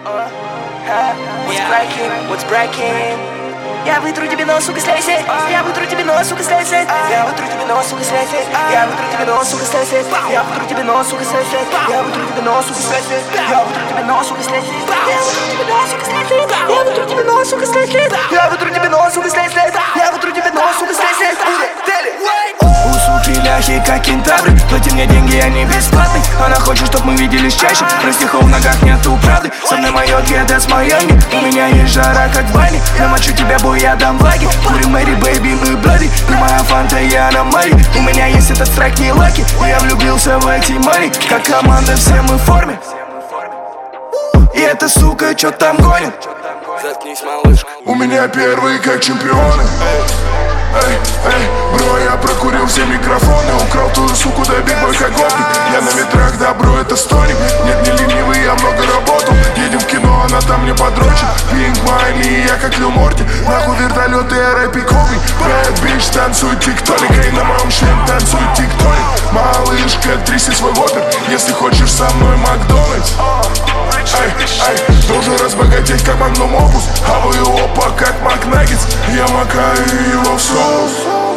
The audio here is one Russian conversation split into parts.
What's breaking? Я вытру тебе нос, сука, слезь. Я вытру тебе нос, сука, слезь. Я вытру тебе нос, сука, слезь. Я вытру тебе нос, сука, слезь. Я вытру тебе нос, сука, слезь. Я вытру тебе нос, сука, слезь. Я вытру тебе нос, сука, слезь. Я вытру тебе нос, сука, слезь. Я вытру тебе нос, сука, слезь. Я вытру тебе нос, сука, слезь. Я вытру тебе нос, сука, слезь. У суки ляхи, как кентавры. Плати мне деньги, я не бесплатный. Она хочет, чтоб мы виделись чаще. Про стихов в ногах нету правды. Со мной мое геда с Майами. У меня есть жара, как в бане. Намочу тебя, бой, я дам влаги. Курим Мэри, бэйби, мы блади. Ты моя фанта, я на Мари. У меня есть этот трек, не лаки. Я влюбился в эти мани. Как команда, все мы в форме. И эта сука, чё там гонит? Заткнись, малышка. У меня первые как чемпионы. Бро, я прокурил все микрофоны. Украл ту же суку, да биг бой как гопник. Я на ветрах, да, бро, это стоник. Нет, не ленивый, я много работал. Едем в кино, она там мне подрочит. Пинк Майли, я как Лил Морти. Нахуй вертолет и рэп и Коби. Бэд бич, танцует тиктоник. Эй, на моем шлем танцует тиктоник. Малышка, тряси свой вопер. Если хочешь со мной Макдональдс. Должен разбогатеть, как Магнум Опус. А вы опа, как Макнаггетс. Я макаю его в соус.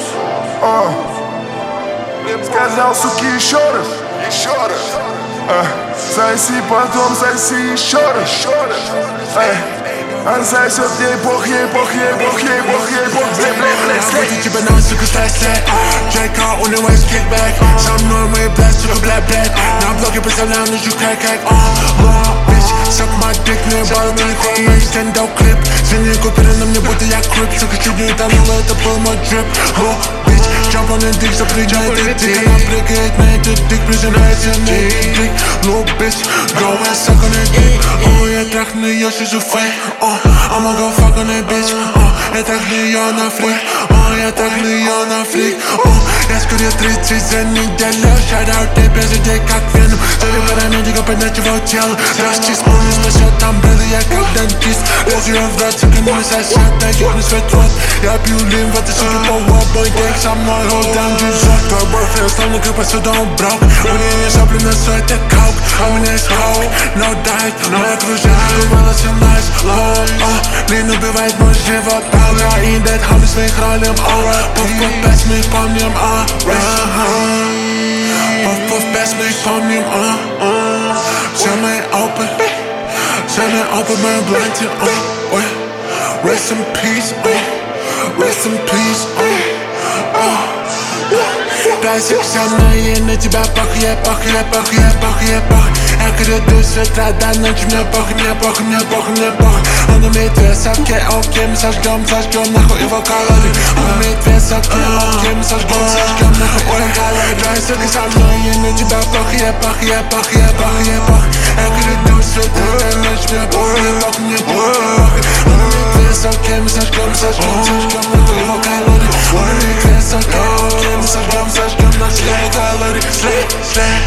Сказал, суки, еще раз. Соси, потом соси еще раз. Он сосет ей бог, ей бог, ей бог, ей бог, ей бог. Я буду тебя на сука слэш-слэш. Джейка, у него есть кикбэк. Со мной мы блядь, сука, блядь. На блоге представляем ночью кайк-кайк. Suck my dick, не бал, мне хромый стендап клип. Синий купили на мне, будто я крип. Сука, чуть не утонул, это был мой дрип. Bitch, jump on the dick, запрягай этот дик. Она прыгает на этот дик, прижимается на этот дик. Bitch, go and suck on that dick. Я трахну ее, сижу фейк. I'ma go fuck on that bitch. Я трахну ее на фрик. Я трахну ее на фрик. Я скурил 30 за неделю. Shout out тебе за день, как Веном. Заливая медика, поднять его тело. Расчист, не спасет там бреды, я как дантист. Лезу в рот, сука, не сосет, дай ебну свой рот. Я пью лим в этой суке по бой гэнг со мной, hold down дизок. Твой бойфренд стал мне как посуду брак. У нее есть сопли, но все это каук. А у меня есть хоу, no diet. Но я окружаю волосы nice, low. Лин убивает мой живот, я in that хами своих ролем, alright. Пуф-пуф, без мы помним, Пуф-пуф, без мы помним, Все мы open. Selling open my blanket, rest in peace, rest in peace, Плясик со мной, и на тебя похуй, я похуй. Я краду с утра до ночи, мне похуй. Он умеет вес, окей, мы сожгем нахуй его калорий. Он умеет вес, окей, мы сожгем нахуй его калорий. Плясик со мной, и на тебя похуй, я похуй. Я краду с утра до ночи, мне похуй. Он умеет вес, окей, мы сожгем нахуй его калорий. Он умеет вес, окей, мы сожгем нахуй его калорий. Slay.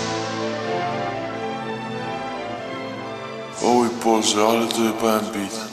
Oj Boże, ale to jebałem beat.